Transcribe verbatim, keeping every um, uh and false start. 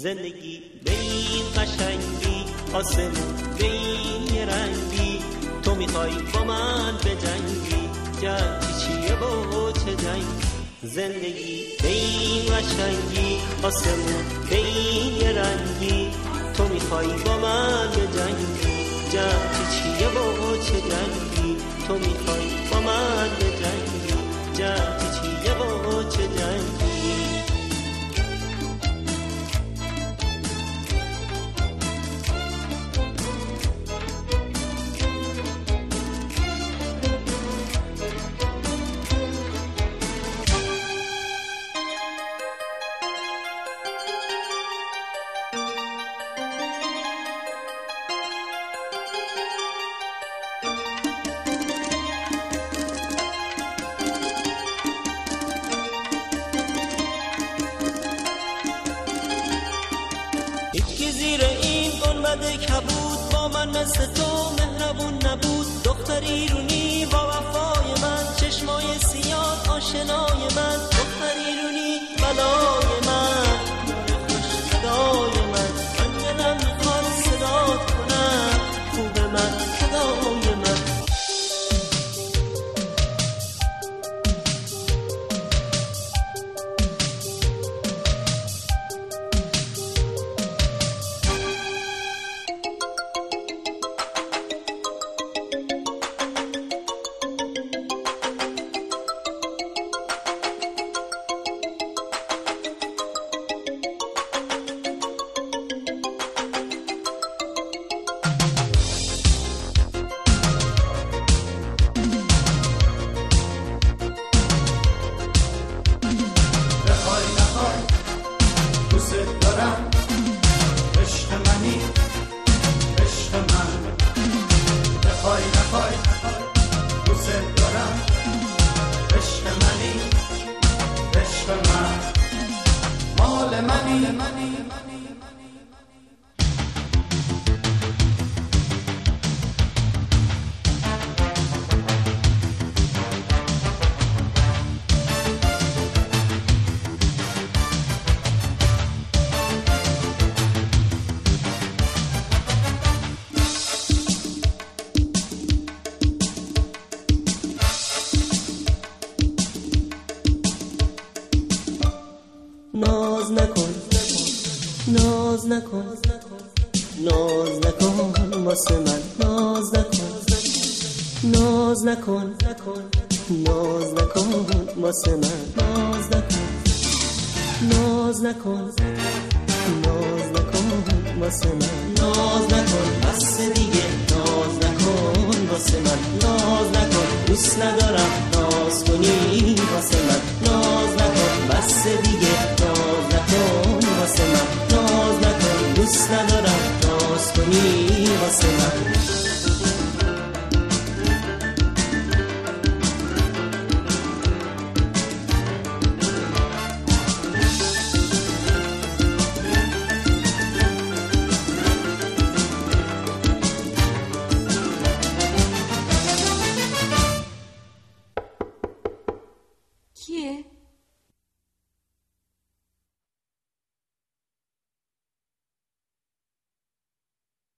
زندگی به این قشنگی، آسمون به این رنگی، تو میخوای با من به جنگی، جنگی چیه با چه جنگی؟ زندگی به این قشنگی، آسمون به این رنگی، تو میخوای با من به جنگی، جنگی چیه با چه جنگی؟ تو میخوای با من به جنگی، جنگی چیه با چه جنگی؟ یکی زیر این گنبد کبود با من مثل تو مهربون نبود، دختر ایرونی با وفای من، چشمای سیاه آشنای من، دختر ایرونی بلای من، خوش صدای من، من دلم میخواد صدات کنم، خوب من خدای من. ناز نکن ناز نکن ناز نکن واسه من، ناز نکن ناز نکن ناز نکن واسه من، ناز نکن ناز نکن ناز نکن واسه من، ناز نکن بس دیگه، ناز نکن واسه من، ناز نکن دوست ندارم ناز کنی واسه من، ناز نکن بس دیگه، ناز نکن واسه من، ناز نکن دوست ندارم ناز کنی